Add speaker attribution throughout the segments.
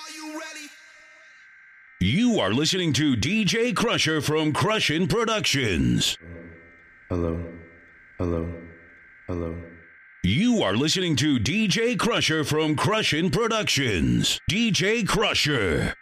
Speaker 1: You are listening to DJ Crusher from Crushin' Productions.
Speaker 2: Hello.
Speaker 1: You are listening to DJ Crusher from Crushin' Productions. DJ Crusher.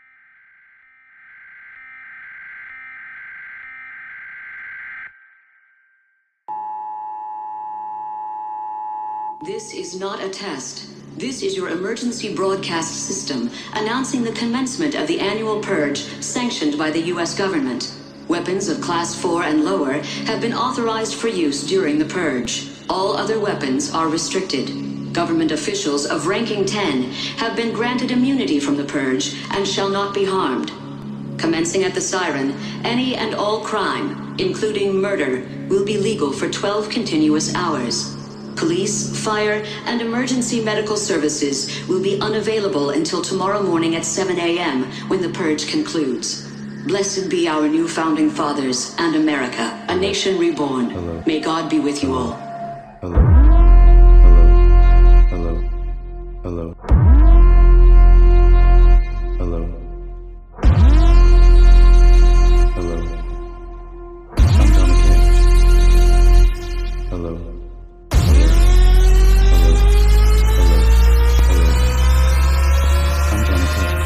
Speaker 3: This is not a test. This is your emergency broadcast system announcing the commencement of the annual purge sanctioned by the U.S. government. Weapons of Class 4 and lower have been authorized for use during the purge. All other weapons are restricted. Government officials of ranking 10 have been granted immunity from the purge and shall not be harmed. Commencing at the siren, any and all crime, including murder, will be legal for 12 continuous hours. Police, fire, and emergency medical services will be unavailable until tomorrow morning at 7 a.m. when the purge concludes. Blessed be our new founding fathers and America, a nation reborn.
Speaker 2: Hello.
Speaker 3: May God be with you all.
Speaker 2: Hello. Hello. I'm Johnny Cash. Hello. I'm Johnny Cash.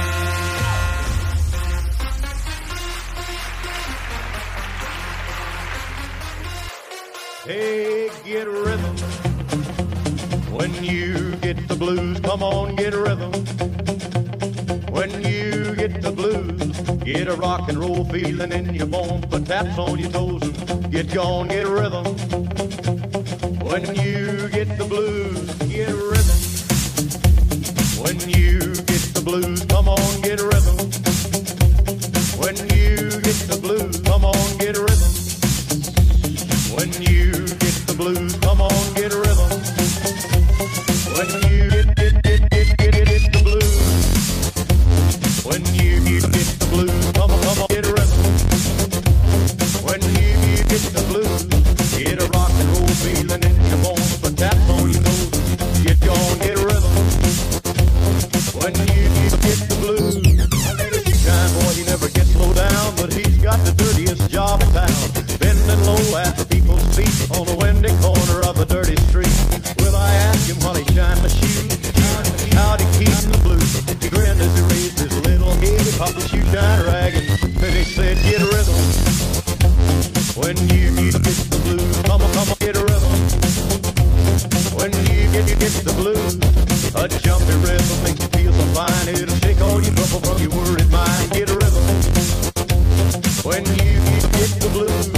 Speaker 4: Hey, get rhythm. When you get the blues, come on, get rhythm. When you get the blues, get a rock and roll feeling in your bones, put taps on your toes and get gone, get rhythm. When you get the blues, get rhythm. When you get the blues, come on, get rhythm. When you get the blues, come on, get rhythm. When you get the blues, come on, get rhythm. When you get the blues. When you get the blues, come on, get rhythm. When you get the blues, get a rock and roll feeling in your bones, put taps on your nose, get gone, get rhythm. When you get the blues, shine boy, he never gets low down, but he's got the dirtiest job in town. Bending low at the people's feet on the windy corner of a dirty street. Will I ask him while he shined my shoes, how'd he keep the blues? He grinned as he raised his little head, he popped the shoe shine rag and then he said, get a rhythm. When you get the blues, come on, get a rhythm. When you get the blues, a jumpy rhythm makes you feel so fine. It'll shake all your trouble from your worried mind. Get a rhythm. When you get the blues.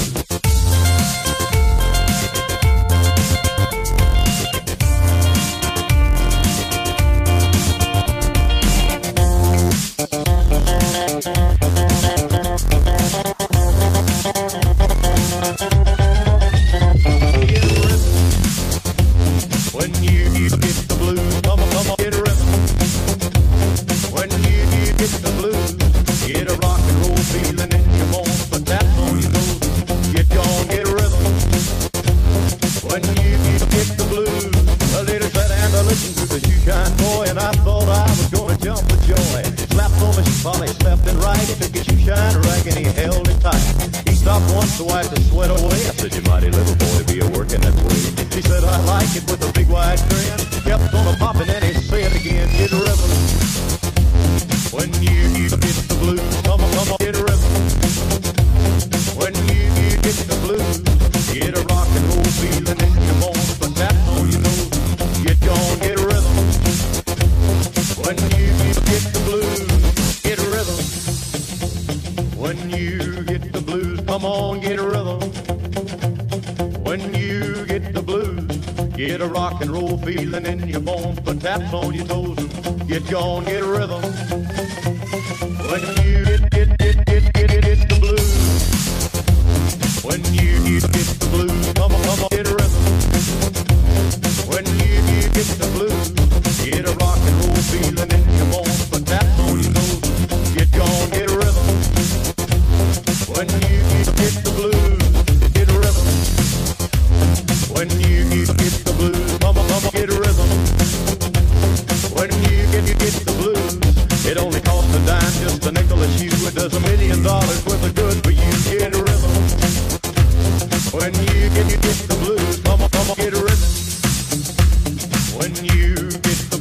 Speaker 4: When you get the blues, come on, get a rhythm. When you get the blues, get a rock and roll feeling in your bones, put taps on your toes, get gone, get a rhythm. When you get the blues, a lady sat and I listened to the shoe shine boy, and I thought I was gonna jump with joy. Slapped on my shoe polish left and right, he took his shoe shine rag and he held it tight. He stopped once to wipe the sweat away. I said, you mighty little boy, be a working that way. He said, I like it with a big wide grin. Kept on a popping and he said again, get a rhythm. When you get the blues, come on, get a rhythm. When you get the blues, get a rock and roll feeling in your bones, put taps on your nose, get gone, get a rhythm. When you get the blues, get a rhythm. When you get the blues, come on, get a rhythm. When you get the blues, get a rock and roll feeling in your bones, put taps on your toes, get gone, get a rhythm. When you get the blues. When you get the blues, come on, get a rhythm. When you get the blues, get a rock and roll feeling in your bones, put taps on your toes, get gone, get a rhythm. When you get the blues, get a rhythm. When you get the blues, come on, get a rhythm. When you get the blues,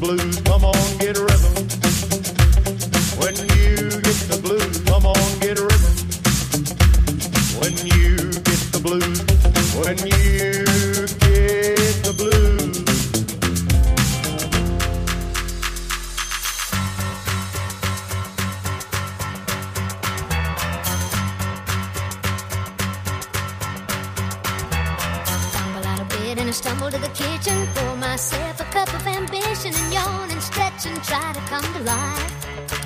Speaker 4: blues, come on, get rhythm. When you get the blues, come on, get rhythm. When you get the blues, when you get the blues.
Speaker 5: And I stumble to the kitchen, pour myself a cup of ambition and yawn and stretch and try to come to life.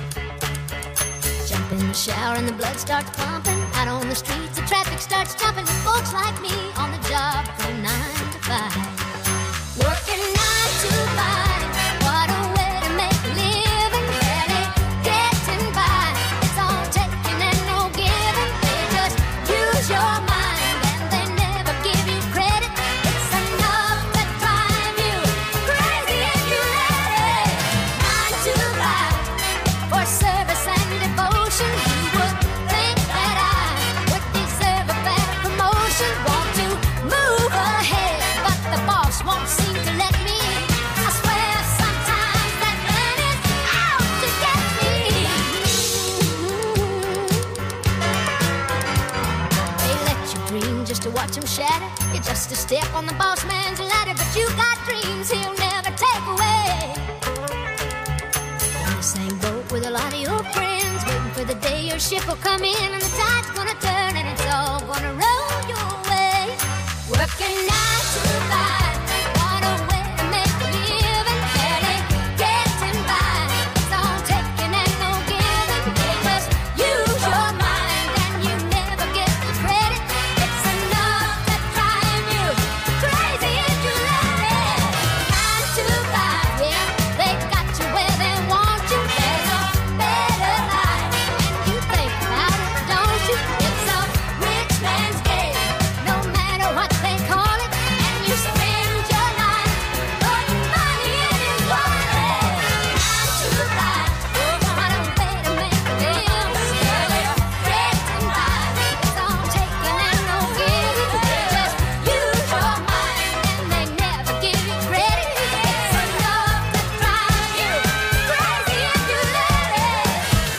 Speaker 5: Jump in the shower and the blood starts pumping. Out on the streets, the traffic starts jumping with folks like me on the job from 9 to 5. Working 9 to 5, what a way to make a living. Barely getting by, it's all taking and no giving. They just use your mind and they never give you credit. It's enough to drive you crazy if you let it. 9 to 5, for service and devotion. You would think that I would deserve a better promotion. Want to move ahead, but the boss won't seem to let me. I swear sometimes that man is out to get me. They let you dream just to watch him shatter. You're just a step on the boss man's ladder, but you got dreams he'll never take away. In the same boat with a lot of your friends, waiting for the day your ship will come in and the tide's gonna turn and it's all gonna roll your way. Working 9 to 5, what a way to make a living. Barely getting by, it's all taking and no giving. They just use your mind and you never get the credit. It's enough to drive you crazy if you let it. 9 to 5, yeah, they got you where they want you. There's a better life, and you think about it, don't you? It's a rich man's game, no matter what they call it. And you spend your life putting money in his wallet. 9 to 5, what a way to make a living. Barely getting by, it's all taking and no giving. They just use your mind and they never give you credit. It's enough to drive you crazy if you let it.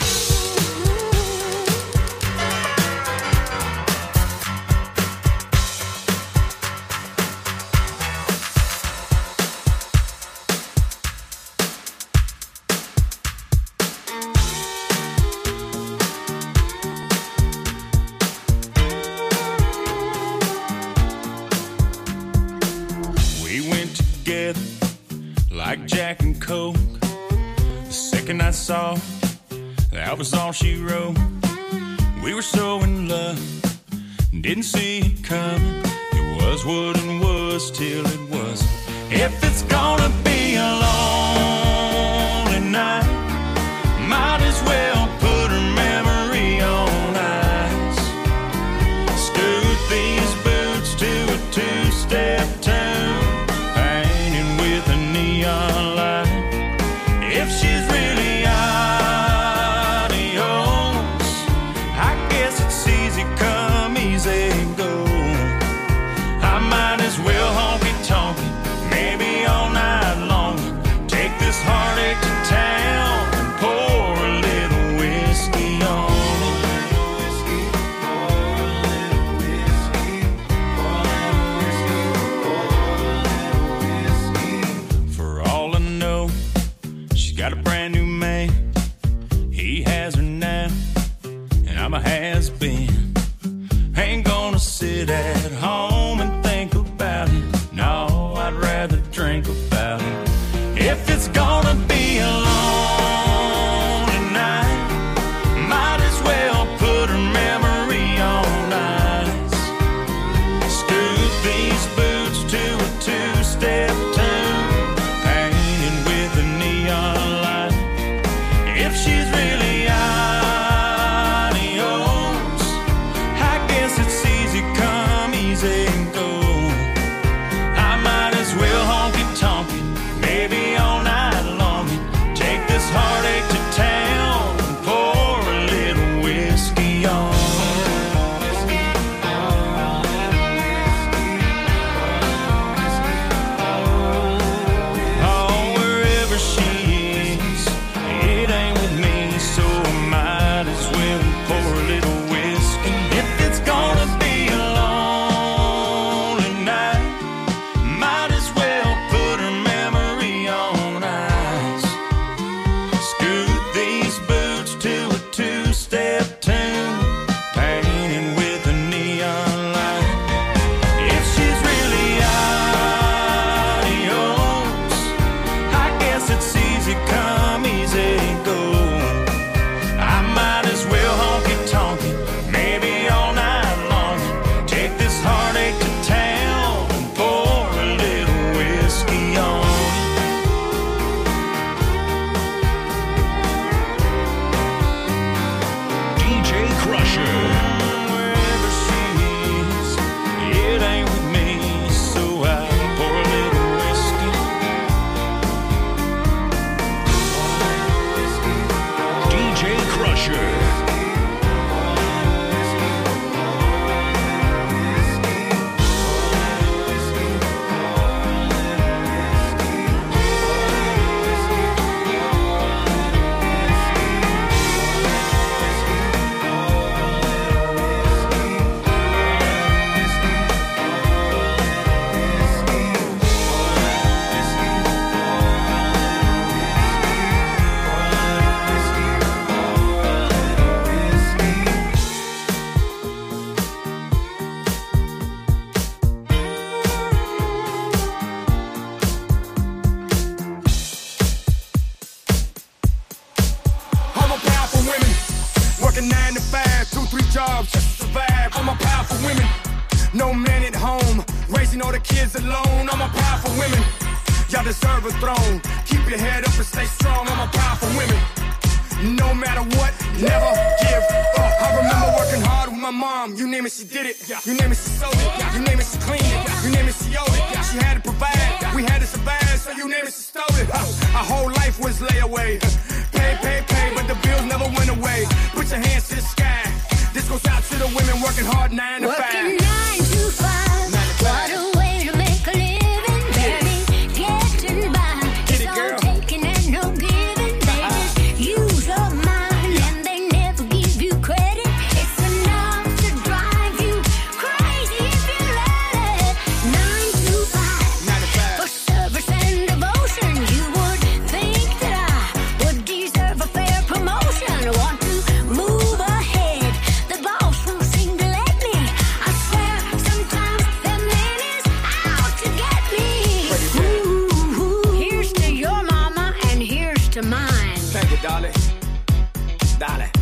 Speaker 6: We went together like Jack and Coke. The second I saw her, that was all she wrote. We were so in love, didn't see it coming. It was what it was till it wasn't. If it's gonna be a lonely night, might as well put her memory on ice. Scoot these boots to a two-step tune, painted with a neon light. If she's really adios, I guess it's easy come, easy go. I might as well honky-tonky, maybe all night long. Take this heartache to town and pour a little whiskey on it. For all I know, she's got a brand
Speaker 7: working 9 to 5, 2-3 jobs just to survive. I'm a powerful women, no man at home, raising all the kids alone. I'm a powerful women, y'all deserve a throne. Keep your head up and stay strong. I'm a powerful women, no matter what, never give up. I remember working hard with my mom. You name it, she did it. You name it, she sold it. You name it, she cleaned it. You name it, she owed it. She had to provide, we had to survive. So you name it, she stole it. Our whole life was layaway. Pay, but the bills never went away. Put your hands to the sky. This goes out to the women working hard 9 to 5.
Speaker 5: Working 9 to 5. What a way to make a living. Barely getting by. It's all taking and no giving. They just use your mind and they never give you credit. It's enough to drive you crazy if you let it. 9 to 5. For service and devotion, you would think that I would deserve a fair promotion. I want to move ahead. The boss won't seem to let me. I swear sometimes the man is out to get me. Ooh, here's to your mama and here's to mine.
Speaker 7: Thank you, darling. Darling.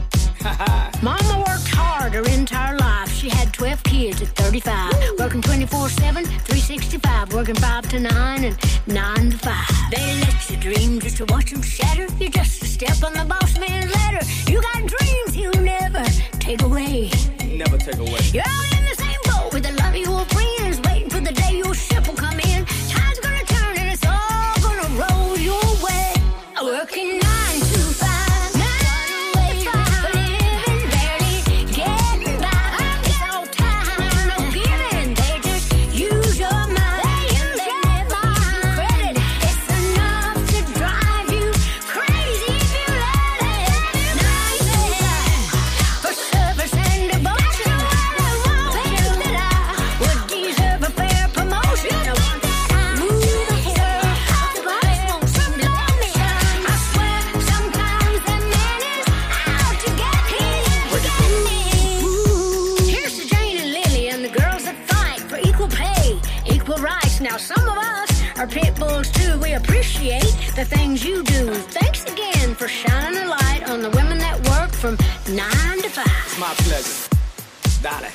Speaker 5: Mama worked hard her entire life. She had 12 kids at 35. Working 24/7, 365. Working 5 to 9 and 9 to 5. They let you dream just to watch them shatter. You're just a step on the boss man's ladder. You got dreams he'll never take away.
Speaker 7: Never take away.
Speaker 5: You're all in the same boat with a lot of your friends, waiting for the day your ship will come in. Time's gonna turn and it's all gonna roll your way. Working 9 to 5. 9 to 5. Living, barely getting by. It's all time, no giving. They just use your mind and they never give you credit. It's enough to drive you crazy if you let it. 9 to 5. For service and devotion, think that I would deserve a fair promotion. I want to move ahead. The boss won't seem to let me. I swear sometimes that man is out to get me. Here's to Jane and Lily and the girls that fight for equal pay, equal rights. Now some of us are pit bulls too. We appreciate the things you do. Thanks again for shining a light on the women that work from 9 to 5.
Speaker 7: It's my pleasure. Darling.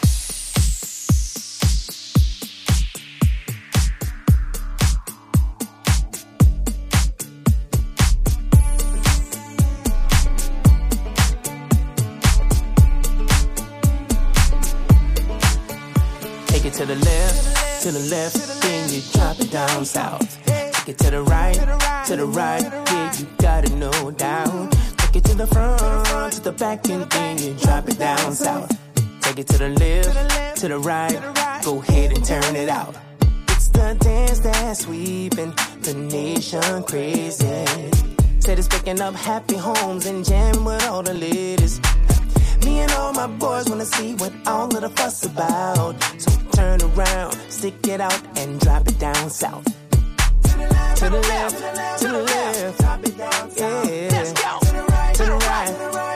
Speaker 8: Take it to the left, then you drop it down south. Take it to the right, yeah, you got it no doubt. Take it to the front, to the back, and then you drop it down south. Take it to the left, to the right, go ahead and turn it out. It's the dance that's sweeping the nation crazy. Said it's picking up happy homes and jamming with all the ladies. Me and all my boys wanna see what all of the fuss about. So turn around, stick it out, and drop it down south. To the left, to the left, yeah. Let's go. To the right,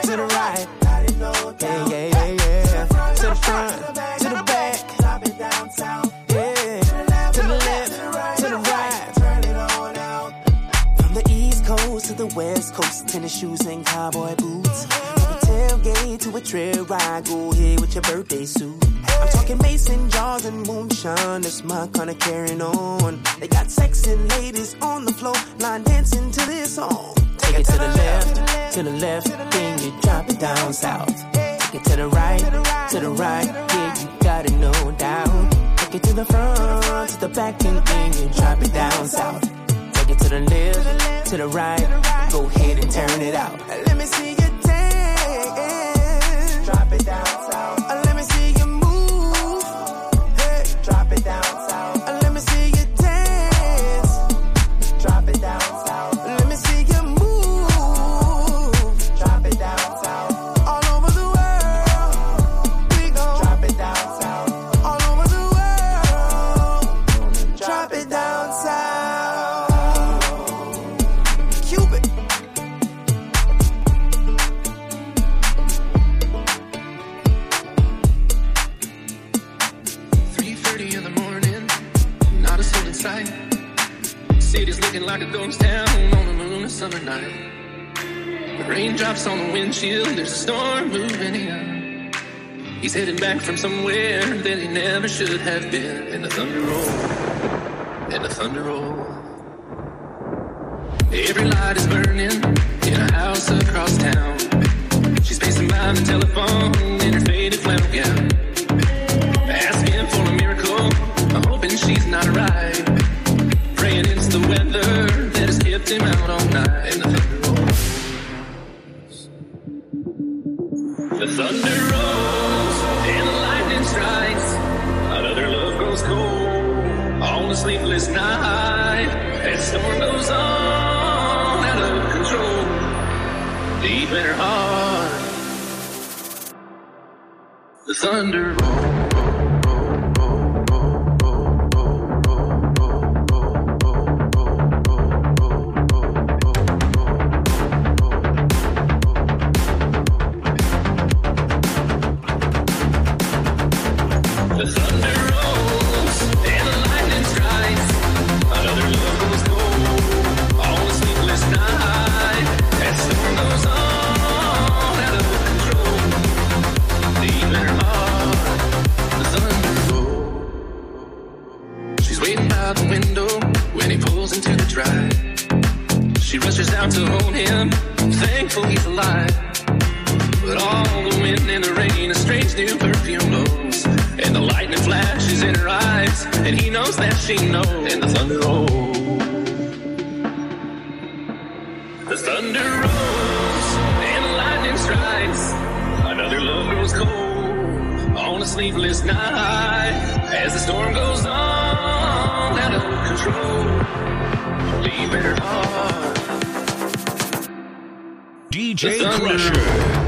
Speaker 8: yeah. To the front, to the back, yeah. To the left, to the right. From the East Coast to the West Coast, tennis shoes and cowboy boots. Tailgate to a trail ride, go ahead with your birthday suit. I'm talking mason jars and moonshine, that's my kind of carrying on. They got sexy ladies on the floor, line dancing to this song. Take it to the left, then you drop it down south. Take it to the right, yeah, you got it no doubt. Take it to the front, to the back, and then you drop it down south. Take it to the left, to the right, go ahead and turn it out. Let me see you dance. Drop it down south. Let me see you move. Hey, drop it down south. Let me see you dance. Drop it down south. Let me see you move. Drop it down south. All over the world, we gon' drop it down south. All over the world, drop it down south. Cupid.
Speaker 9: Raindrops on the windshield, there's a storm moving in. He's heading back from somewhere that he never should have been. And the thunder roll, and the thunder roll. Every light is burning in a house across town. She's pacing by the telephone in her faded flannel gown, asking for a miracle, hoping she's not right, praying it's the weather that has kept him out all night. And the thunder rolls. The thunder rolls and the lightning strikes. Another love grows cold on a sleepless night. As storm goes on out of control, deep in her heart, the thunder rolls. She rushes out to hold him, thankful he's alive. But all the wind and the rain, a strange new perfume blows, and the lightning flashes in her eyes, and he knows that she knows. And the thunder rolls. The thunder rolls, and the lightning strikes. Another love grows cold on a sleepless night. As the storm goes on out of control, leave her heart.
Speaker 1: DJ Crusher.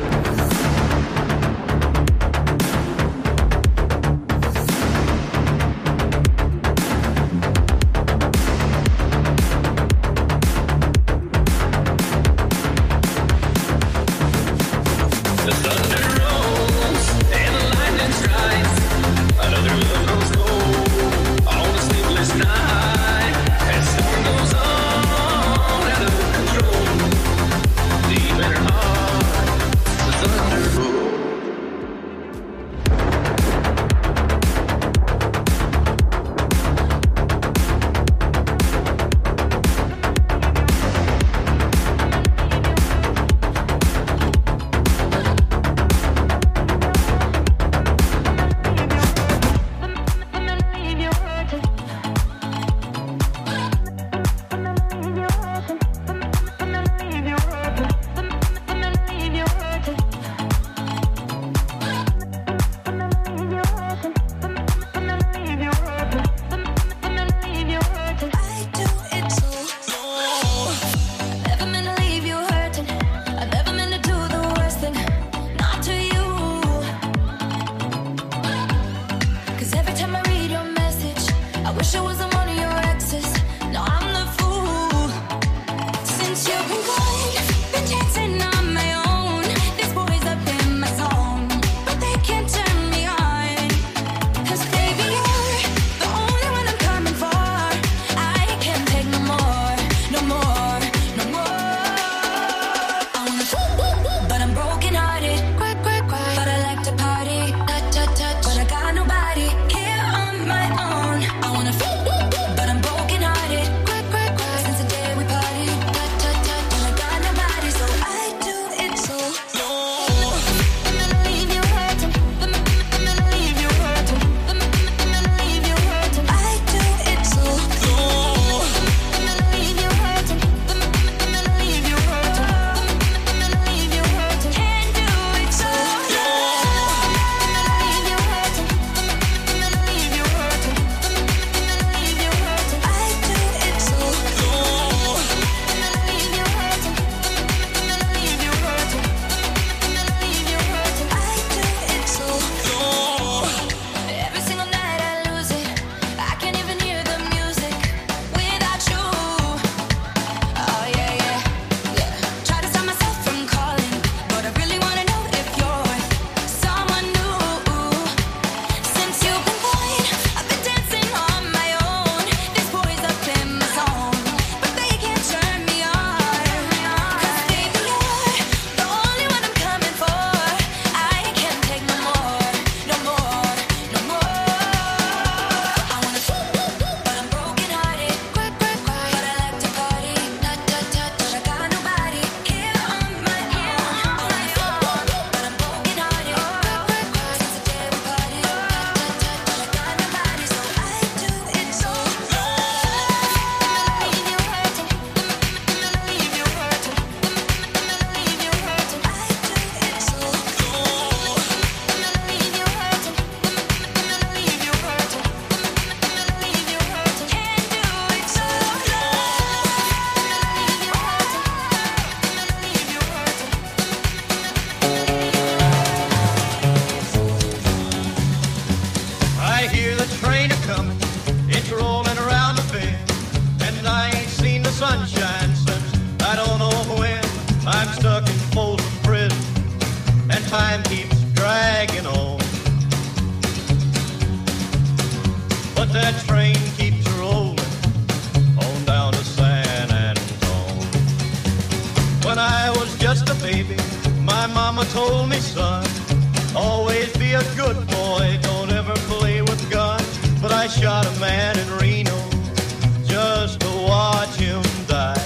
Speaker 4: When I was just a baby, my mama told me, son, always be a good boy, don't ever play with guns. But I shot a man in Reno just to watch him die.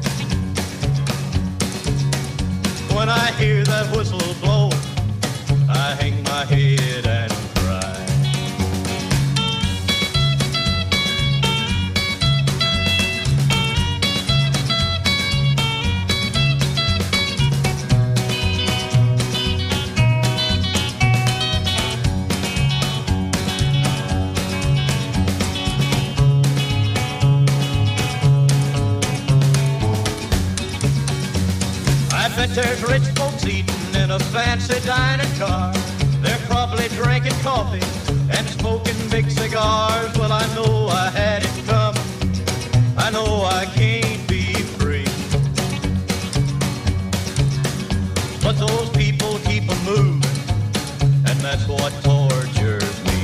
Speaker 4: When I hear that whistle blow, I hang my head and cry. I bet there's rich folks eating in a fancy dining car. They're probably drinking coffee and smoking big cigars. Well, I know I had it coming. I know I can't be free. But those people keep on moving, and that's what tortures me.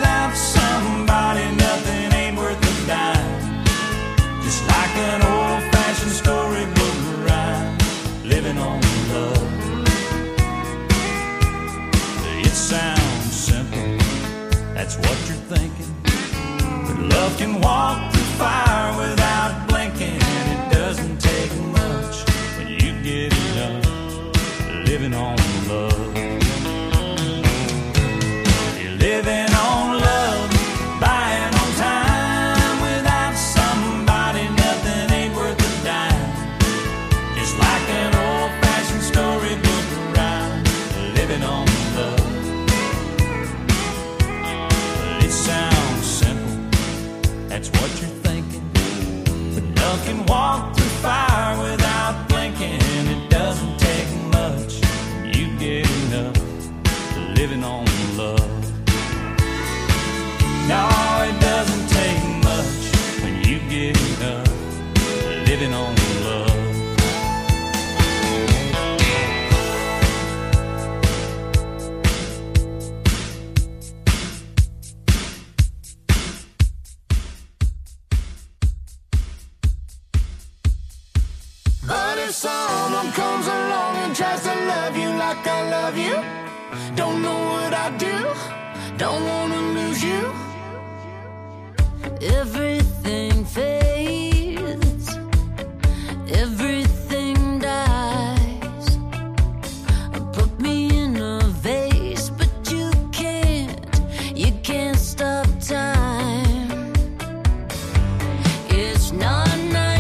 Speaker 10: Just like an old living on love. You're living on love, buying on time. Without somebody, nothing ain't worth a dime. Just like an old-fashioned storybook rhyme, living on love. Well, it sounds simple, that's what you're thinking. But love can walk through fire without blinking. It doesn't take much, you get enough, living on love. No, it doesn't take much when you get enough, living on love.
Speaker 8: But if someone comes along and tries to love you like I love you, don't know what I do, don't wanna lose you. Everything fades, everything dies. Put me in a vase, but you can't stop time. It's not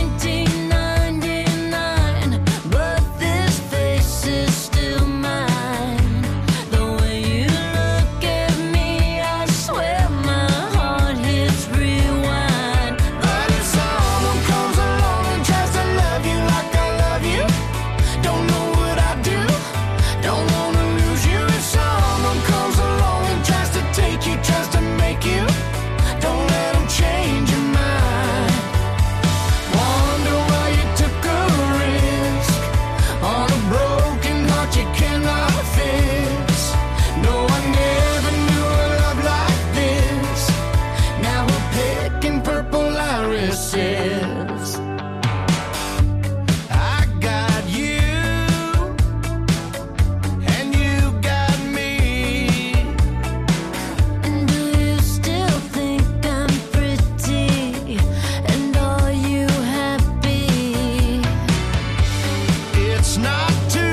Speaker 8: 1999, but this face is still mine. The way you look at me, I swear my heart hits rewind. But if someone comes along and tries to love you like I love you, don't know what I do, don't wanna lose you. If someone comes along and tries to take you, tries to make you, don't let them change your mind. Wonder why you took a risk on a broken heart you cannot fix. No, I never knew a love like this. Now we're picking purple irises. I got you, and you got me. And do you still think I'm pretty? And are you happy? It's not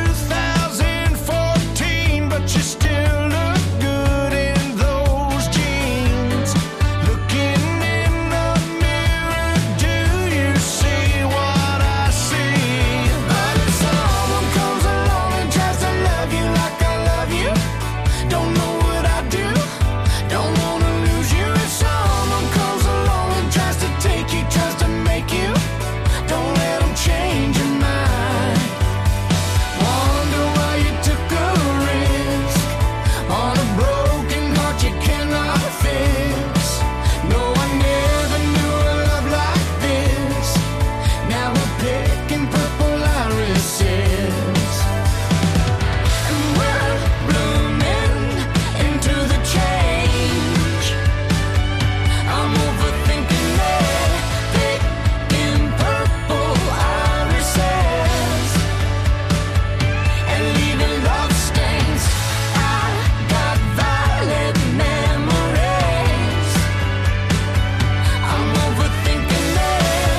Speaker 8: 2014, but you still look good in those jeans. Looking in the mirror, do you see what I see? But if someone comes along and tries to love you like I love you, don't know what I do, don't wanna lose you. If someone comes along and tries to take you, tries to make you, don't let them change your mind. Wonder why you took a risk on a broken heart you cannot fix. No, I never knew a love like this. Now we're picking purple irises. And we're blooming into the change. I'm overthinking it, picking purple irises and leaving love stains. I got violet memories. I'm overthinking it,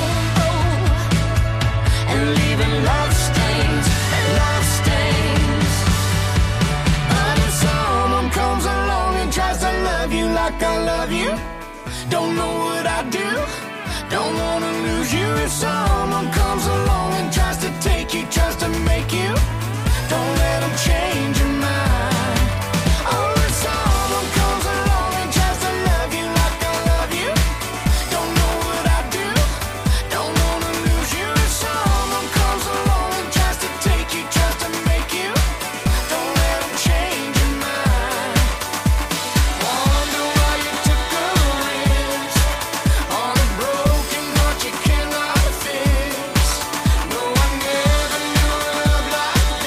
Speaker 8: and leaving love stains, love stains. But if someone comes along and tries to love you like I love you, don't know what I do, don't wanna lose you. If someone comes along and tries to take you, tries to make you, don't let them change your mind. Oh, if someone comes along and tries to love you like I love you, don't know what I do, don't wanna lose you. If someone comes along and tries to take you, tries to make you, don't let them change your mind. Wonder why you took a risk on a broken heart you cannot fix. No, I never knew a love like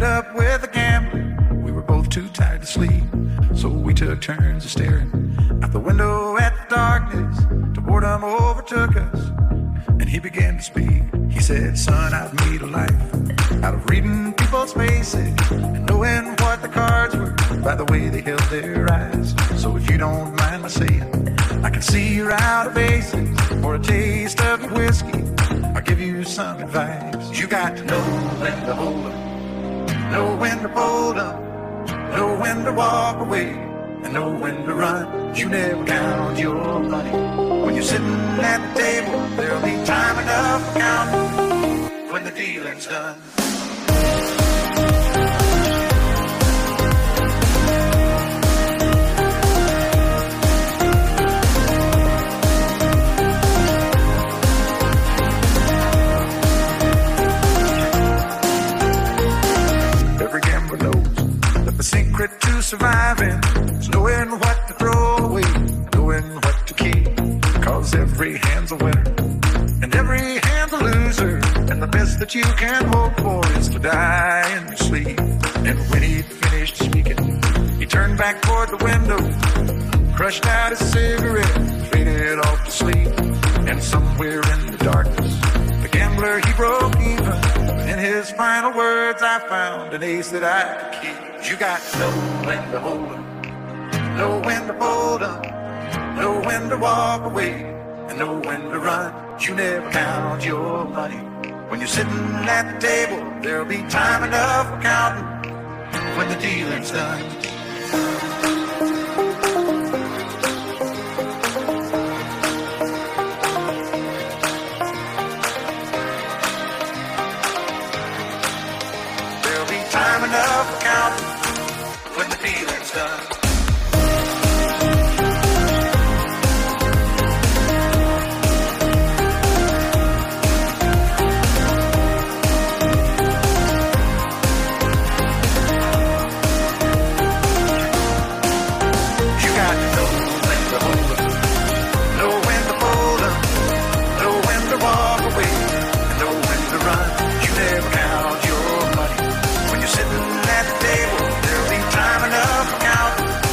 Speaker 11: up with a gambler. We were both too tired to sleep, so we took turns of staring out the window at the darkness till boredom overtook us, and he began to speak. He said, son, I've made a life out of reading people's faces and knowing what the cards were by the way they held their eyes. So if you don't mind my saying, I can see you're out of aces for a taste of your whiskey. I'll give you some advice. You got to know when to hold up, know when to fold up, know when to walk away, and know when to run. You never count your money. When you're sitting at the table, there'll be time enough for counting when the dealing's done. Every gambler knows that the secret to surviving is knowing what to throw away, knowing what to keep. Cause every hand's a winner and every hand's a loser, and the best that you can hope for is to die in your sleep. And when he finished speaking, he turned back toward the window, crushed out his cigarette, faded off to sleep. And somewhere in the darkness, the gambler, he broke even. In his final words, I found an ace that I could keep. You got to know when to hold up, know when to fold up, know when to walk away, and know when to run. You never count your money. When you're sitting at the table, there'll be time enough for counting when the dealing's done. There'll be time enough for counting when the dealing's done. When you're sitting at the table, there'll be time enough for counting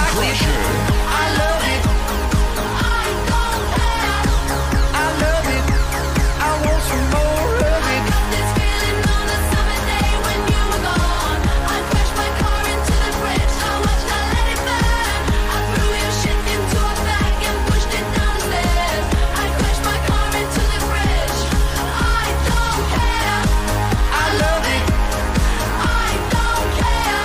Speaker 1: Crusher.
Speaker 8: I love it. I don't care. I love it. I want some more of it. I got this feeling on a summer day when you were gone. I crashed my car into the bridge. I watched, I let it burn. I threw your shit into a bag and pushed it down the stairs. I crashed my car into the bridge. I don't care. I love it. I don't care.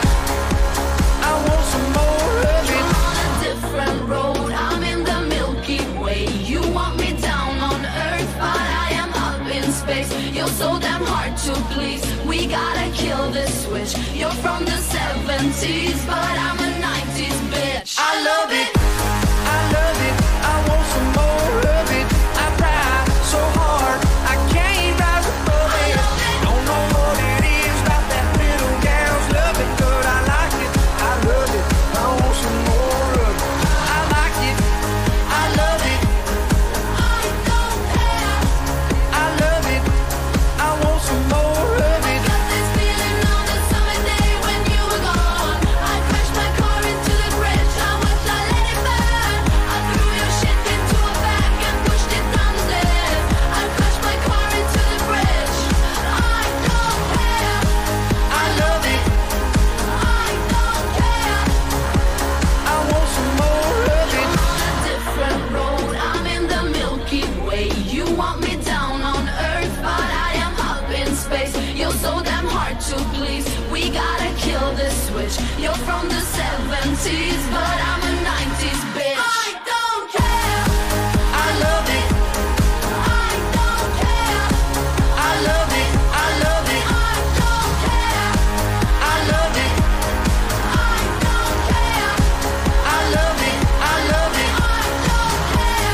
Speaker 8: I want some more of it. I'm on a different road. I'm in the Milky Way. You want me down on Earth, but I am up in space. You're so damn hard to please. We gotta kill this switch. You're from the 70s, but I'm a 90s bitch. I love it. I love it. I want some more of it. I try so hard. I can't rise above it. Don't know what it is about that little gal's love it, but I like it. I love it. I want some more of it. I like it. I love it. I don't care. I love it. I want some more of it. Got this feeling on the summer day when you were gone. I crashed my car into the bridge. I watched, I let it burn. I threw your shit into a bag and pushed it down the stairs. I crashed my car into the bridge. I don't care. I love it. I don't care. I want some more of it. I'm on a different road. I'm in the Milky Way. You want me down on Earth, but I am up in space. You're so damn hard to please. We gotta kill this switch. You're from the 70s, but I'm a 90s bitch. I don't care. I love it. I don't care. I love it. I love it. I don't care. I love it. I don't care. I love it. I love it. I don't care.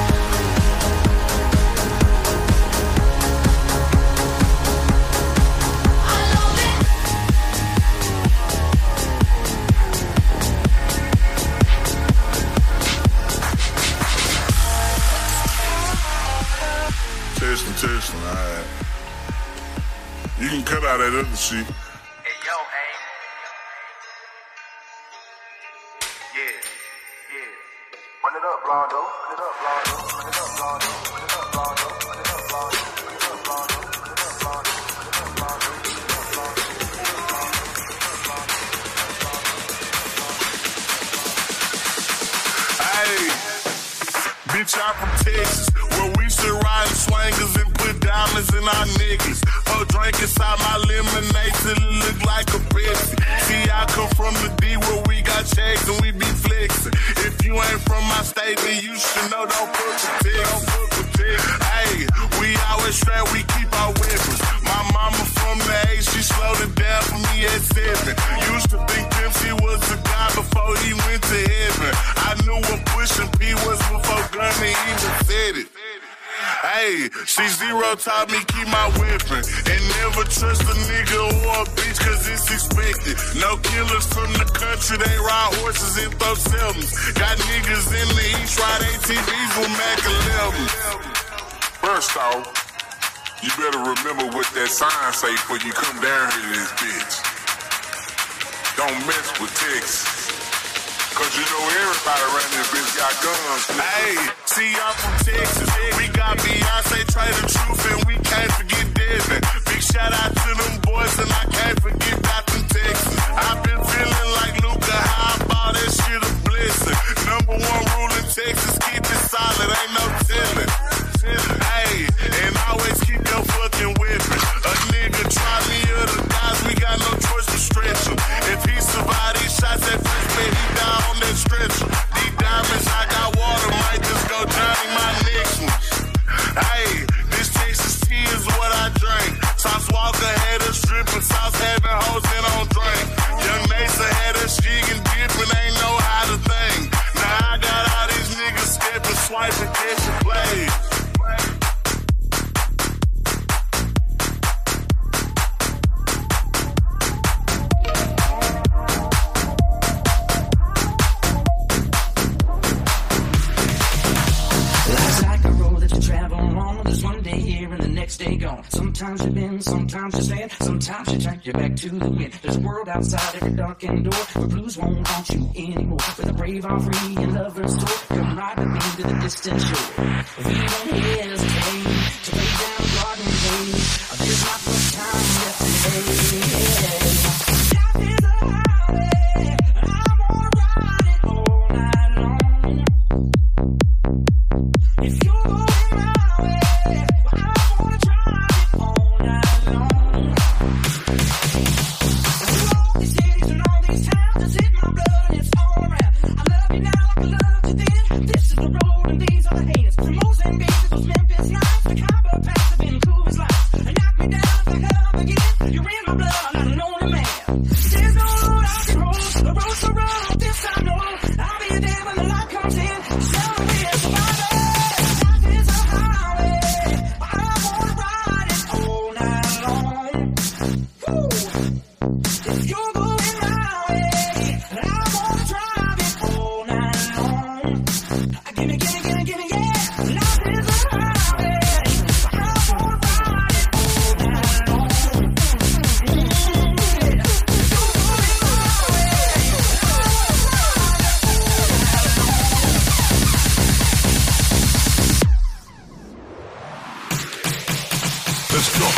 Speaker 8: I love it.
Speaker 12: Testing, alright. You can cut out that other shit.
Speaker 11: Hey, yo, hey. Yeah. Run it up, Blondo. Run it up, Blondo. Run it up, Blondo. Run it up, Blondo. Run it up, Blondo. Run it up, Blondo. Run it up, Blondo. Run it up, Blondo.
Speaker 12: Hey, bitch, I'm from Texas, where we should ride in swangers and put diamonds in our niggas. Her drink inside my lemonade till it look like a Pepsi. See, I come from the D where we got checks and we be flexing. If you ain't from my state, then you should know don't fuck with Texas. Hey, we always strapped, we keep our weapons. My mama from the A, she slowed it down for me at 7. Used to think Pimp C was the guy before he went to heaven. I knew what pushing P was before Gunna even said it. Hey, C0 taught me keep my weapon and never trust a nigga or a bitch cause it's expected. No killers from the country, they ride horses and throw sevens. Got niggas in the East ride ATVs with Mac 11.
Speaker 13: First off, you better remember what that sign say before you come down here to this bitch. Don't mess with Texas. Cause you know everybody around this bitch got guns.
Speaker 12: Hey, see, I'm from Texas. We got Beyonce, Trey the Truth, and we can't forget Desmond. Big shout out to them boys, and I can't forget about them Texas. I've been feeling like Luka, how I bought that shit a blessing. Number one rule in Texas, keep it solid, ain't no telling. Hey, and always keep your fucking weapon. A nigga try me or the guys, we got no choice but stretch him. If he survive these shots at first, man, he down on that stretcher. These diamonds, I got water, might just go Johnny my next one. Hey, this Texas tea is what I drink. Sauce Walker had a strip and Sauce having hoes in on drink. Young Mesa had
Speaker 9: next day gone. Sometimes you bend, sometimes you stand, sometimes you turn your back to the wind. There's a world outside every darkened door where blues won't haunt you anymore. Where the brave are free and lovers tour. Come ride with me to the distant shore. If you don't hesitate to lay down garden days, there's not much time left today. Life is a highway, and I wanna ride it all night long. If you're going my way, well, I wanna drive it all night long. Through all these cities and all these towns, it's in my blood and it's all around. I love you now like I loved you then. This is the road and these are the hands. From Mozambique to those Memphis nights, the Cabo Pass have been cool as lights. And knock me down if I come again. You're in my blood, I'm not a lonely man. There's no road I can roll, the road's so rough, this I know. I'll be there when the light comes in. Tell me we're surviving. Life is a highway, but I wanna ride it all night long. Woo. If you're going my way, I wanna drive it all night long. Gimme, gimme, gimme, gimme, yeah. Life is a highway, but I wanna ride it all night long.
Speaker 12: Let's go.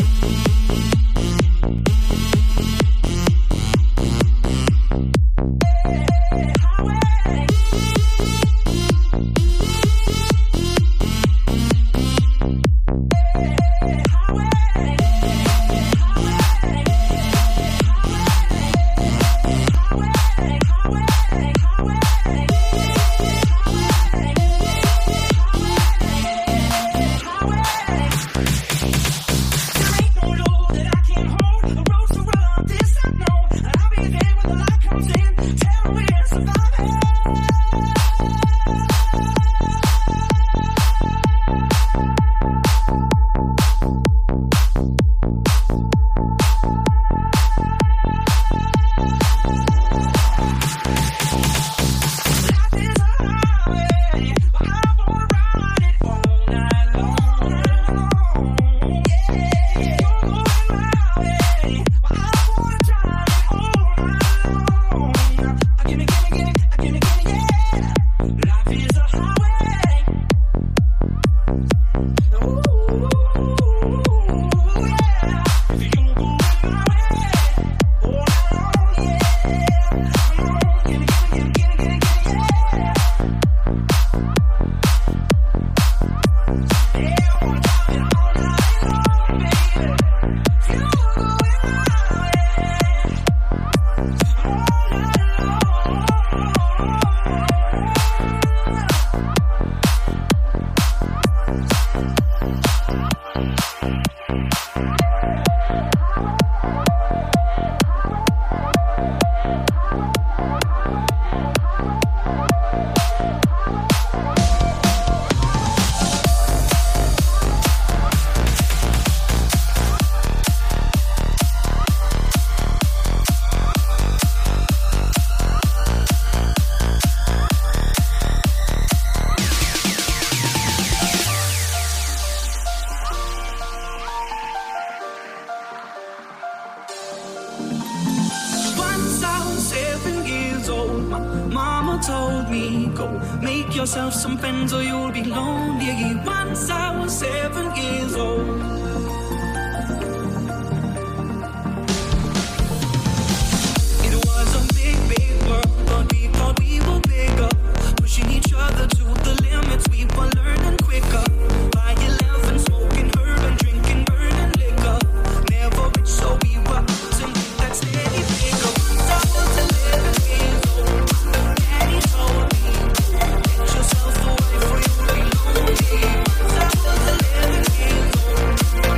Speaker 8: told me, go make yourself some friends or you'll be lonely. Once I was 7 years old. It was a big, big world, but we thought we were bigger. Pushing each other to the limits, we were learning quicker. By 11, smoking herb and drinking burning liquor. Never rich, so we were out and with that steady figure. Once I was 11 years old, Daddy told me, get yourself a wife or you'll be lonely. Once I was 11 years old.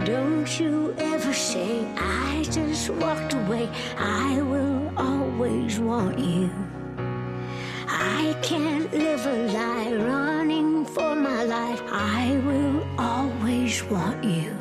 Speaker 5: Don't you ever say I just walked away. I will always want you. I can't live a lie running for my life. I will always want you.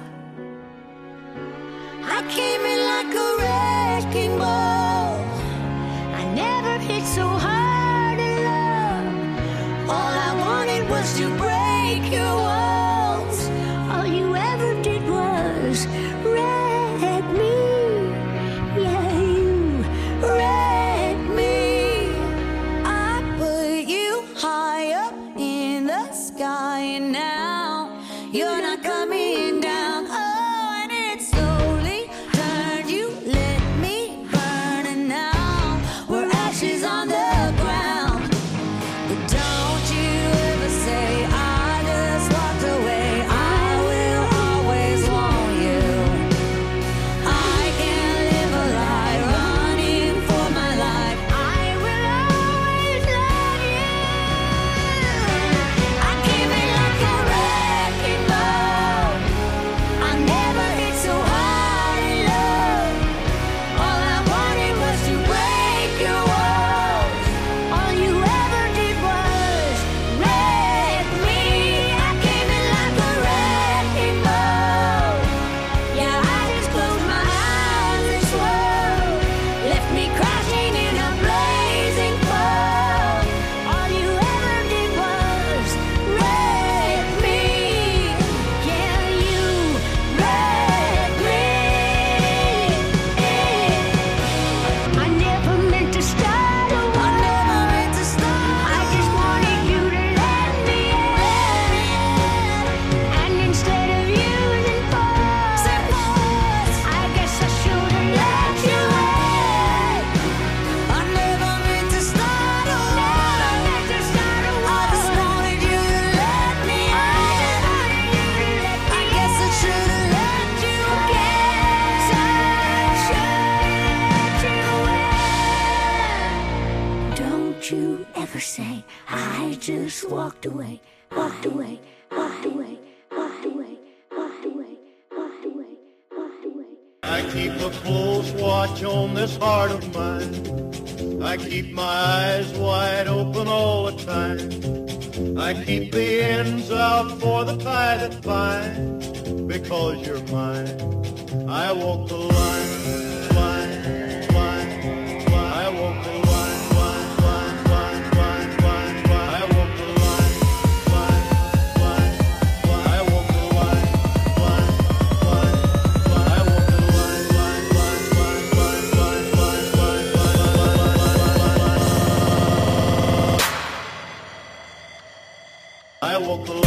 Speaker 5: I came in like a wrecking ball. I never hit so hard in love. All I wanted was to break your walls. All you ever did was wreck me. Yeah, you wrecked me. I put you high up in the sky, and now you're not coming down. Oh, and it slowly turned. You let me burn, and now we're ashes on the ground. But don't you ever say I just walked away. I will always want you. I can't live a lie running for my life. I will always love you. I came in like a wrecking ball. I never hit so hard in love. All I wanted was to break your walls. All you ever did was wreck me. I came in like a wrecking ball. Yeah, I just closed my eyes and swore. Left me crashing in a blazing fall. All you ever did was wreck me. Yeah, you wrecked me. I never meant to start a war. I just wanted you to let me in. And instead of using force, I guess I should have let you in. I never meant to start a war. I just wanted you to let me in. I guess I should have let you in. Don't you ever say I just walked away, walked away, walked away, walked away, walked away, walked away, walked away.
Speaker 4: I keep a close watch on this heart of mine. I keep my eyes wide open all the time. I keep the ends out for the tie that binds. Because you're mine, I walk the line, line, line, line. I walk the line, line, line, line, line, line, line. I walk the line, line, line, line. I walk the line, line, line, line. I walk the line, line, line, line, line, line, line, line. I walk the line.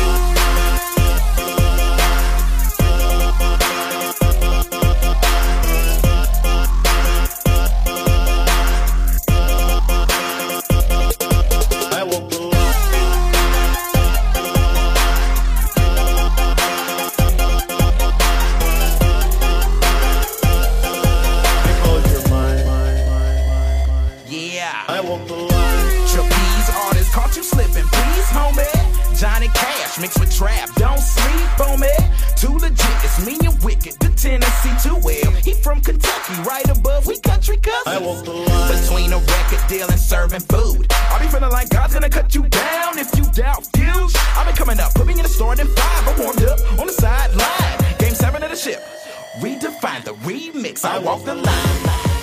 Speaker 14: Mixed with trap, don't sleep on me. Too legit, it's mean and wicked. The Tennessee too well. He from Kentucky, right above we country cousins.
Speaker 4: I walk the line
Speaker 14: between a record deal and serving food. I be feeling like God's gonna cut you down if you doubt views. I been coming up, put me in the store in 5. I warmed up on the sideline. Game 7 of the ship. Redefine the remix. I walk the line.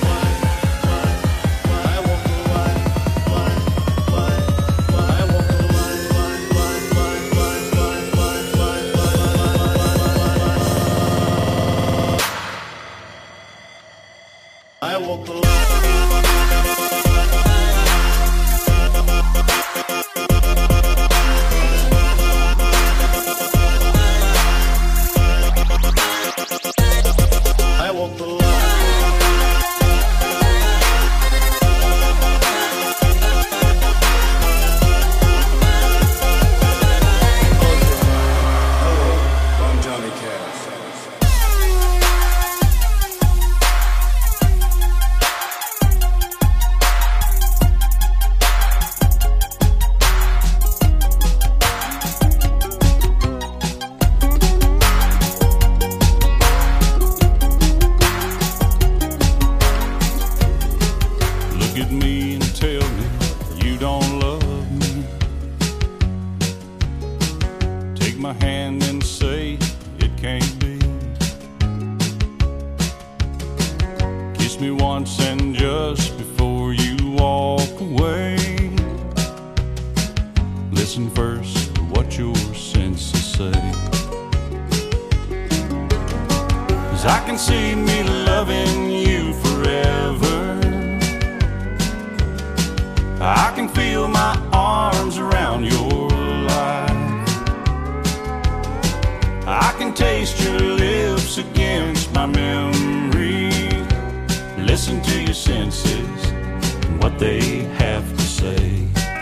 Speaker 4: I walk the line. I walk the line.
Speaker 6: kiss me once and just before you walk away, listen first to what your senses say. 'Cause I can see me loving you forever. I can feel my arms around your life. I can taste your lips against my memory. Listen to your senses and what they have to say.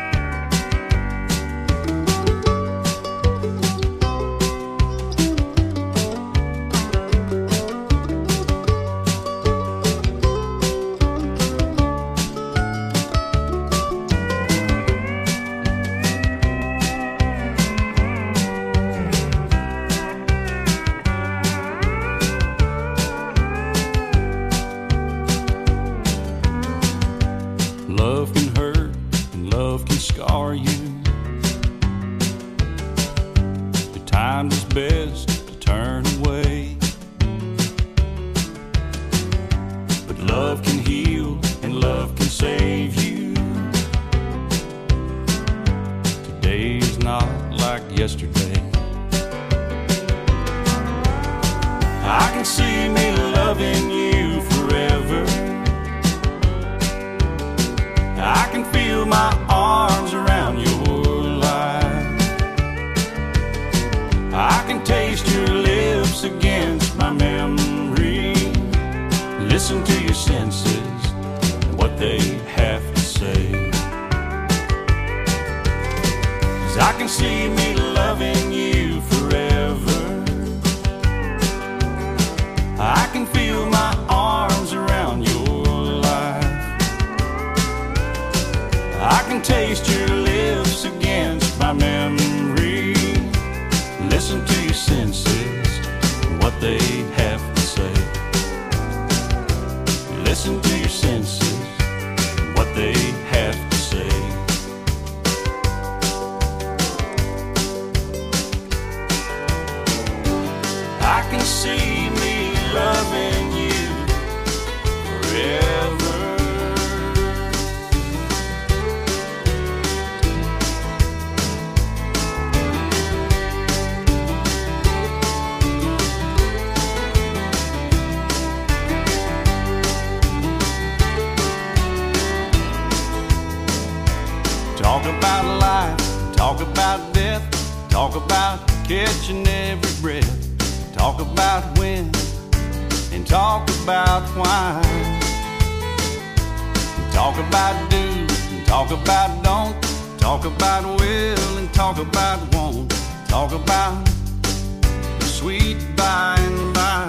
Speaker 6: Love can hurt and love can scar you. The time is best to turn away. But love can heal and love can save you. Today is not like yesterday. I can see me loving you forever. I can feel my arms around your life. I can taste your lips against my memory. Listen to your senses and what they have to say. 'Cause I can see me loving you forever. I can feel my arms around your life. I can taste your lips against my memory. Listen to your senses and what they have to say. Listen to your senses and what they have to say. I can see me loving you forever. Talk about life, talk about death, talk about catching every breath, talk about when, and talk about why. Talk about do, and talk about don't, talk about will, and talk about won't, talk about the sweet by and by.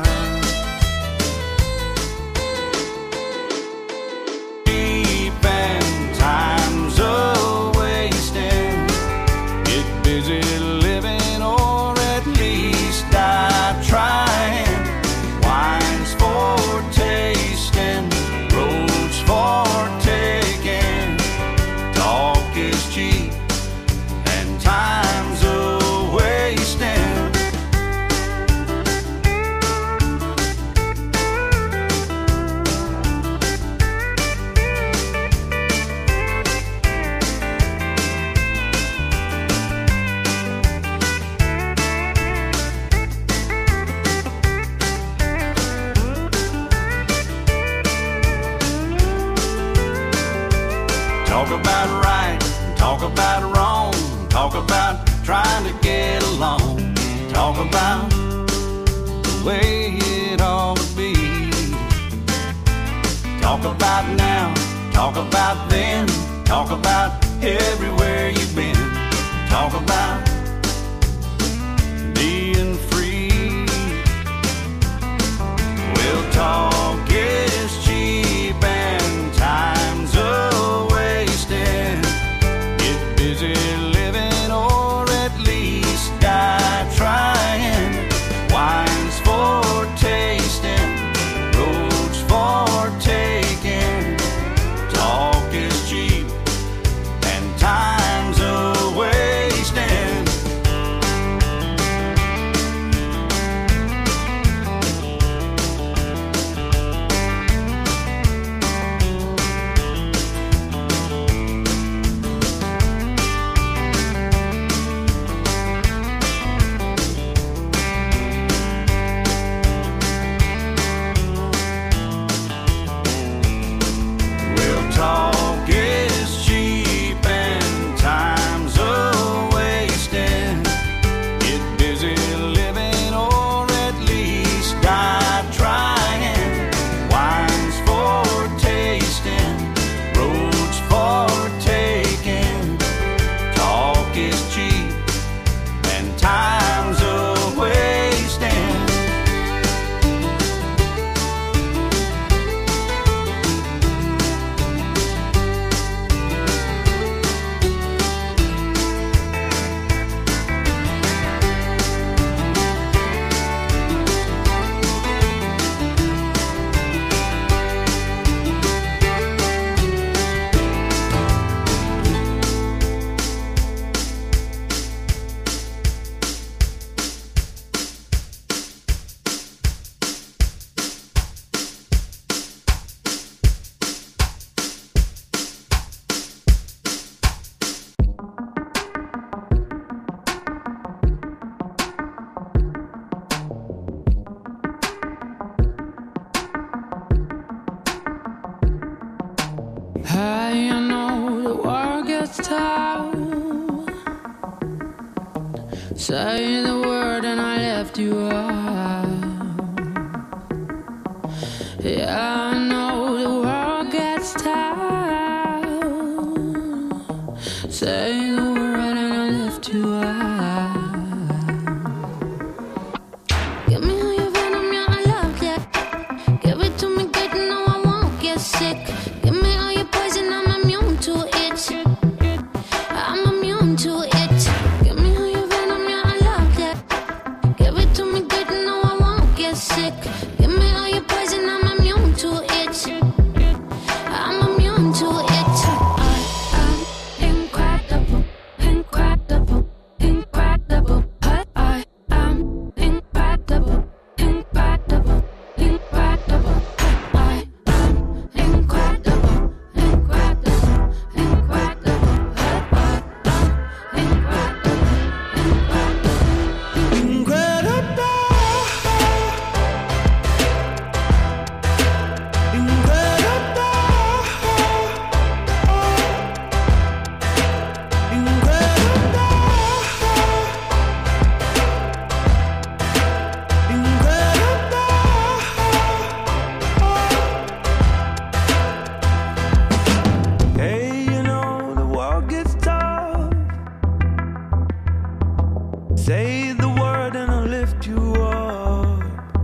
Speaker 6: Deep and times a-wasting, get busy living, or at least die trying. Wines for tasting, roads for taking. Talk is cheap and time's a-wasting. Talk about right, talk about wrong, talk about trying to get along, talk about the way it ought to be. Talk about now, talk about then, talk about everywhere you've been, talk about being free. Well, talk is cheap and time's a-wasting. Get busy living, or at least die trying. Wines for tasting, roads for taking. Talk is cheap and time's a-wasting.
Speaker 15: Say the word and I left you out. Yeah, I know the world gets tired. Say the word and I left you out. Give me all your venom, yeah, I love that. Give it to me good, no, I won't get sick. Give me all your poison, I'm immune to it. I'm immune to it. Give me all your venom, yeah, I love that. Give it to me good, no, I won't get sick. Give me all your poison, I'm immune to it. I'm immune to it. I am incredible, incredible, incredible. I am incredible, incredible, incredible. I am incredible, incredible, incredible.
Speaker 8: Hey, you know the world gets tough. Say the word and I'll lift you up.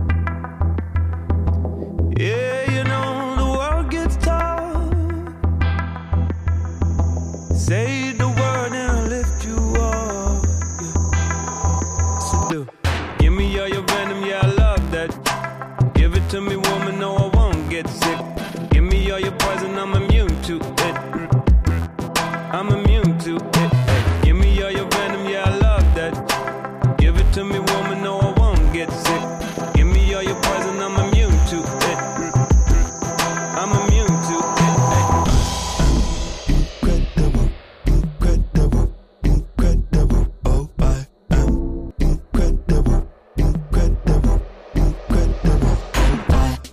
Speaker 8: Yeah, you know the world gets tough. Say the word and I'll lift you up. Yeah. So do. Give me all your venom, yeah, I love that. Give it to me, woman, no, I won't get sick. Give me all your poison, I'm immune to it. I'm immune to it. Hey, give me all your venom, yeah, I love that. Give it to me, woman, no, I won't get sick. Give me all your poison, I'm immune to it. I'm immune to it. Hey. Incredible, incredible, incredible. Oh, I am incredible, incredible, incredible. Oh, I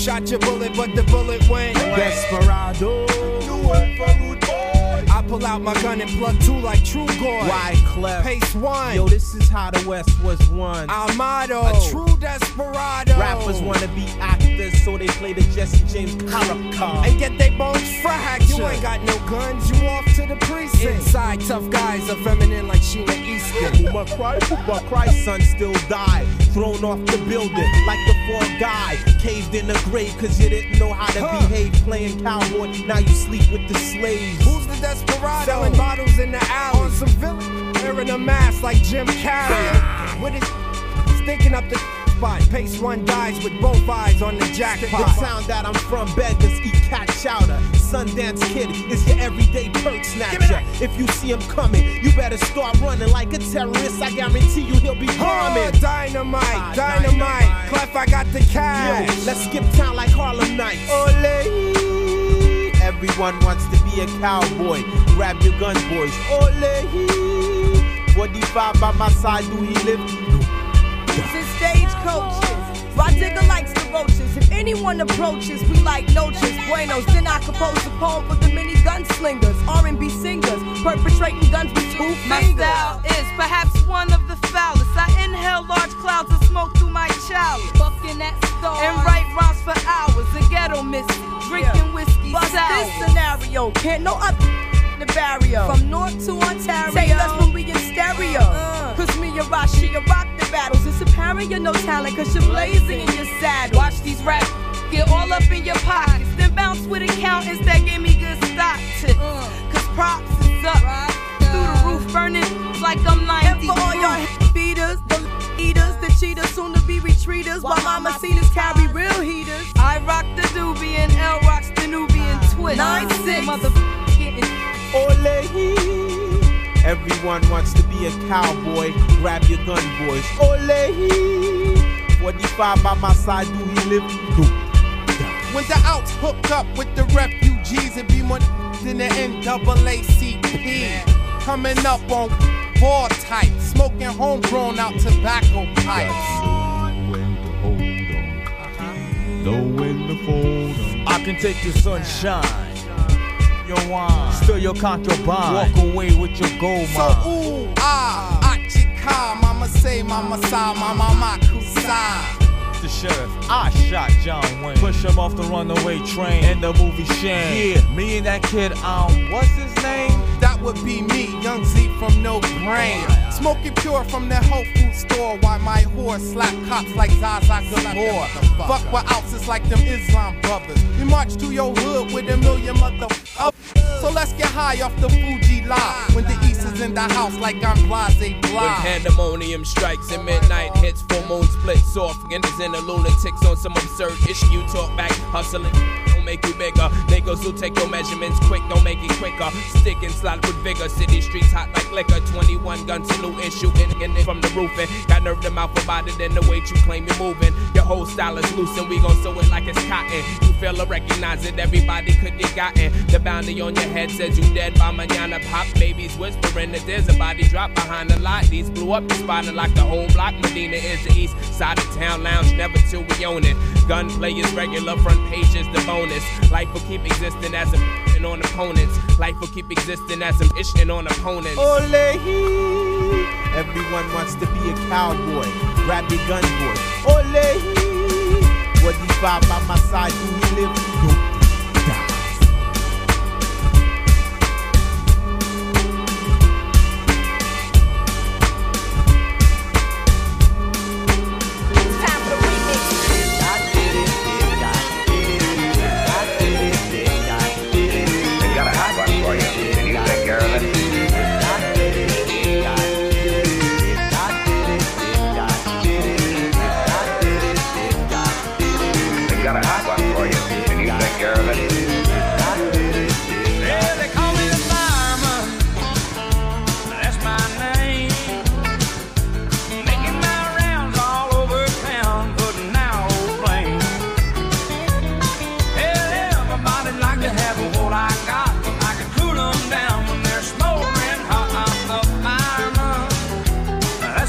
Speaker 16: shot your bullet, but the bullet went.
Speaker 17: Desperado.
Speaker 16: New word for rude boy. I pull out my gun and plug two like True Goy.
Speaker 17: Why Clef?
Speaker 16: Pace one.
Speaker 17: Yo, this is how the West was won.
Speaker 16: Our motto. A true desperado.
Speaker 17: Rappers wanna be actors, so they play the Jesse James character
Speaker 16: and get they bones fractured. You ain't got no guns, you off to the precinct. Inside, tough guys are feminine like Sheena Easton.
Speaker 17: Puma cry, son still died. Thrown off the building like the fourth guy. Caved in the grave cause you didn't know how to behave. Playing cowboy, now you sleep with the slaves.
Speaker 16: Who's the desperado? Selling bottles in the alley. On some villain, wearing a mask like Jim Carrey. With his stinking up the spot. Pace one dies with both eyes on the jackpot.
Speaker 17: The town that I'm from, beggars eat cat chowder. Sundance Kid is your everyday perk snatcher. If you see him coming, you better start running like a terrorist. I guarantee you he'll be bombing.
Speaker 16: Dynamite. Clef, I got the cash.
Speaker 17: Yo, let's skip town like Harlem Nights.
Speaker 16: Ole.
Speaker 17: Everyone wants to be a cowboy. Grab your gun, boys. Ole. 45 by my side, do he live?
Speaker 18: Since stagecoaches, Roddigger likes the roaches. If anyone approaches, we like noches, buenos. Then I compose a poem for the mini gunslingers, R&B singers, perpetrating guns with 2 fingers.
Speaker 19: My style is perhaps one of the foulest. I inhale large clouds of smoke through my chalice, bucking at stars and write rhymes for hours. A ghetto missy, drinking whiskey
Speaker 18: Bust
Speaker 19: sour.
Speaker 18: this scenario, can't no other the barrier. From North to Ontario, take us when we in stereo. Cause me and Rashi rock the battles. It's apparent you're no talent cause you're blazing in your saddle.
Speaker 19: Watch these rap get all up in your pockets, then bounce with accountants that give me good stock tips. Cause props is up through the roof, burning like I'm 90.
Speaker 18: And for all y'all beaters, the eaters, the cheaters, soon to be retreaters, while mama cenas carry real heaters.
Speaker 19: I rock the doobie and L rocks the Nubian twist.
Speaker 18: 9-6
Speaker 19: motherfucker getting
Speaker 17: Ole. Everyone wants to be a cowboy. Grab your gun, boys. Ole. 45 by my side, do he live?
Speaker 16: When the outs hooked up with the refugees, it be more than the NAACP. Coming up on war type, smoking homegrown out tobacco pipes.
Speaker 10: Know when to fold 'em. I can take your sunshine, your wine, steal your concubine, walk away with your gold mine.
Speaker 16: So ooh, achika, mama say, mama sa, mama kusai.
Speaker 10: The sheriff, I shot John Wayne, push him off the runaway train in the movie Shane. Yeah, me and that kid, what's his name?
Speaker 16: That would be me, Young Z from No Brain. Smoking pure from the health food store while my whore slap cops like Zaza Gabor. Fuck with ounces like them Islam brothers. We march to your hood with a million motherfuckers. So let's get high off the Fuji Live when the East is in the house like I'm Blase Blah.
Speaker 20: When pandemonium strikes and midnight hits, full moon splits off. Genders and the lunatics on some absurd issue. You talk back, hustling. Make you bigger. Niggas who take your measurements quick, don't make it quicker. Stick and slide with vigor. City streets hot like liquor. 21 gun salute and shooting it from the roofing. Got nerve to mouth about it and the weight you claim you're moving. Your whole style is loose and we gon' sew it like it's cotton. You feel or recognize it, everybody could get gotten. The bounty on your head says you dead by mañana. Pop babies whispering that there's a body drop behind the lot. These blew up the spot and like the whole block. Medina is the east side of town lounge, never till we own it. Gunplay is regular, front page is the bonus. Life will keep existing as a and on opponents. Life will keep existing as a and on opponents.
Speaker 17: Ole. Everyone wants to be a cowboy. Grab your gun, boy. Ole. 45 by my side, do we live?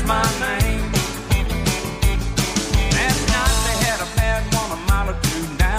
Speaker 10: Last night they had a bad one a mile or two down.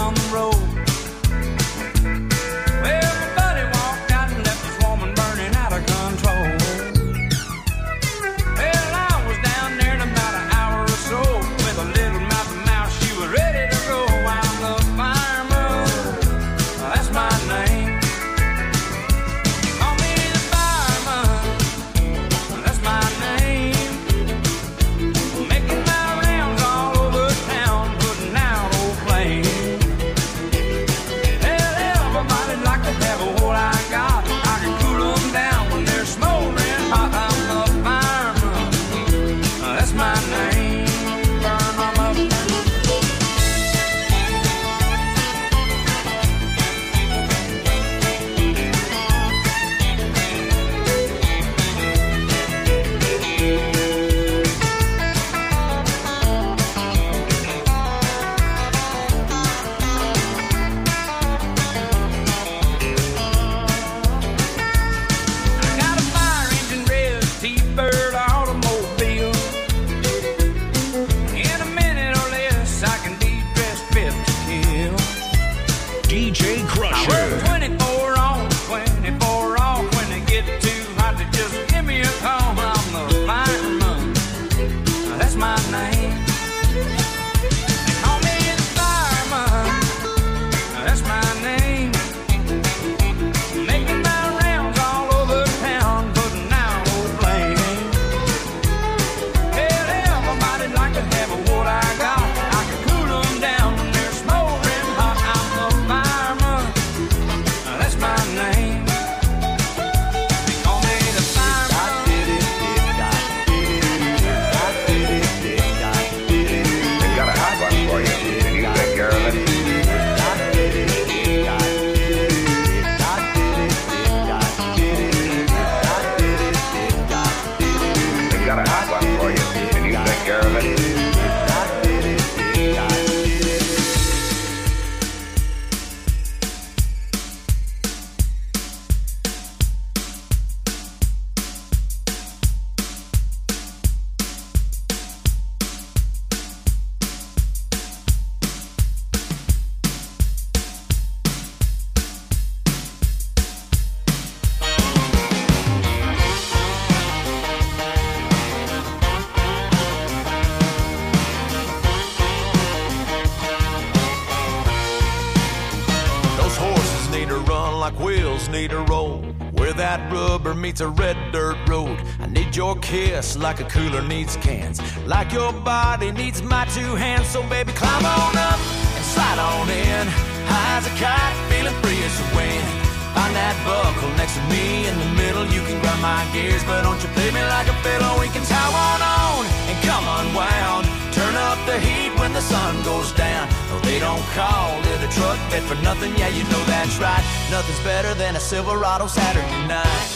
Speaker 10: like wheels need a roll. Where that rubber meets a red dirt road. I need your kiss like a cooler needs cans. Like your body needs my two hands. So baby, climb on up and slide on in. High as a kite, feeling free as the wind. Find that buckle next to me in the middle. You can grind my gears, but don't you play me like a fiddle. We can tie one on and come unwound. Turn up the heat when the sun goes down. No, they don't call it a truck bed for nothing. Yeah, you know that's right. Nothing's better than a Silverado Saturday night.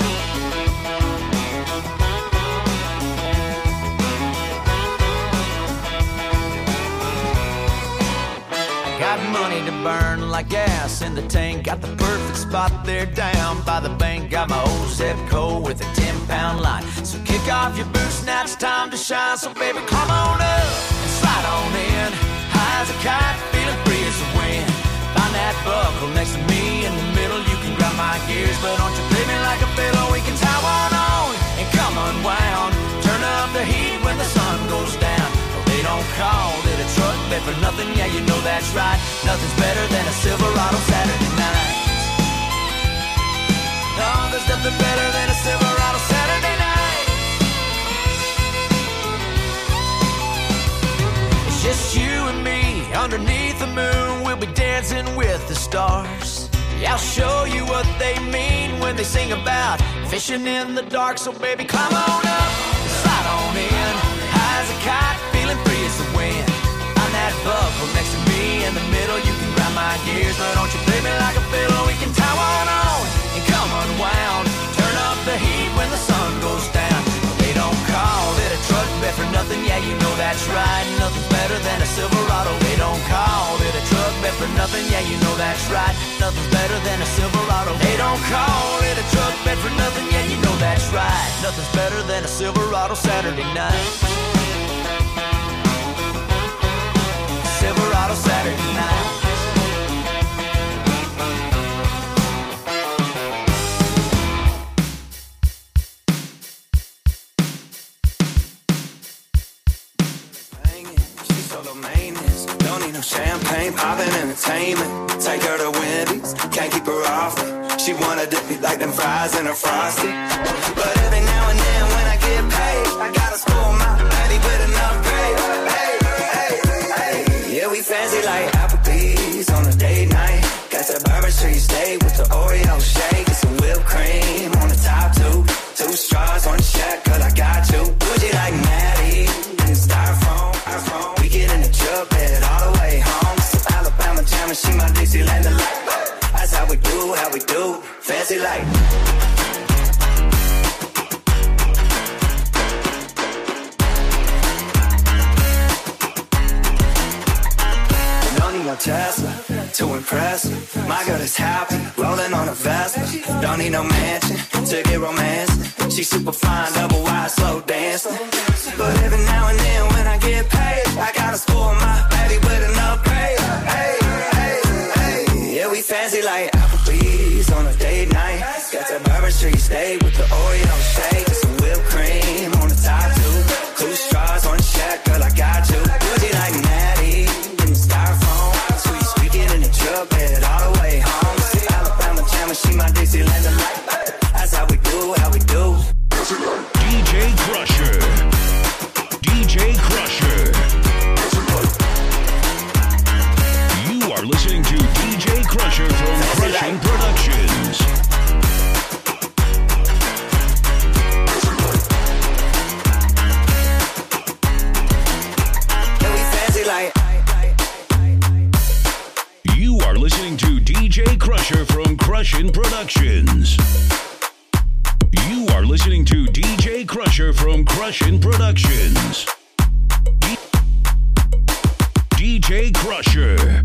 Speaker 10: Got money to burn like gas in the tank. Got the perfect spot there down by the bank. Got my old Zepco with a 10-pound line. So kick off your boots, now it's time to shine. So baby, come on up and slide on in. High as a kite, feeling free as the wind. Find that buckle next to me in the middle. You can grab my gears, but don't you play me like a fiddle. We can tie one on and come unwound. Turn up the heat when the sun goes down. They don't call it a truck bed for nothing, yeah, you know that's right. Nothing's better than a Silverado Saturday night. No, there's nothing better than a Silverado Saturday night. It's just you and me underneath the moon. We'll be dancing with the stars. Yeah, I'll show you what they mean when they sing about fishing in the dark. So baby, climb on up, slide on in. High as a kite, feeling free as the wind. On that buckle next to me in the middle. You can grind my gears, but don't you play me like a fiddle. We can tie one on and come unwound. Turn up the heat when the sun goes down. They don't call it a truck bed for nothing, yeah, you know that's right. Nothing's better than a Silverado. They don't call it a truck bed for nothing, yeah, you know that's right. Nothing's better than a Silverado. They don't call it a truck bed for nothing, yeah, you know that's right. Nothing's better than a Silverado Saturday night. Silverado Saturday night.
Speaker 8: She's so low maintenance. Don't need no champagne, poppin' entertainment. Take her to Wendy's, can't keep her off me. She wanna dip me like them fries in her frosty. But every now and then when I get paid, I gotta spoil my baby with enough pay. Yeah, we fancy like Applebee's on a date night. Got that Bourbon Street steak with the Oreo shake. Get some whipped cream on the top two. Two straws on the shack, cause I got you. Bougie like Maddie, in the styrofoam. We get in the truck bed all the way home. Some Alabama jam and she my Dixieland delight. That's how we do, fancy like. No Tesla, too impressive. My girl is happy, rolling on a Vespa. Don't need no mansion to get romance. She's super fine, double wide, slow dancing. But every now and then when I get paid, I gotta spoil my baby with enough pay. Yeah, we fancy like Applebee's on a date night. Got that Bourbon Street steak with the Oreo shake. Some whipped cream on the top two. Two straws on the shack, girl, I got you. Bougie like Maddie, in the styrofoam. Truck bed all the way home. See Alabama jam and she my Dixieland delight. That's how we do, how we do.
Speaker 1: DJ Crusher. DJ Crusher. You are listening to DJ Crusher from Crushing Productions.
Speaker 8: Yeah, we fancy like.
Speaker 1: You are listening to DJ Crusher from Crushing Productions. You are listening to DJ Crusher from Crushing Productions. DJ Crusher.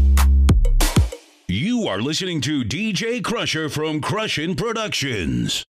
Speaker 1: You are listening to DJ Crusher from Crushing Productions.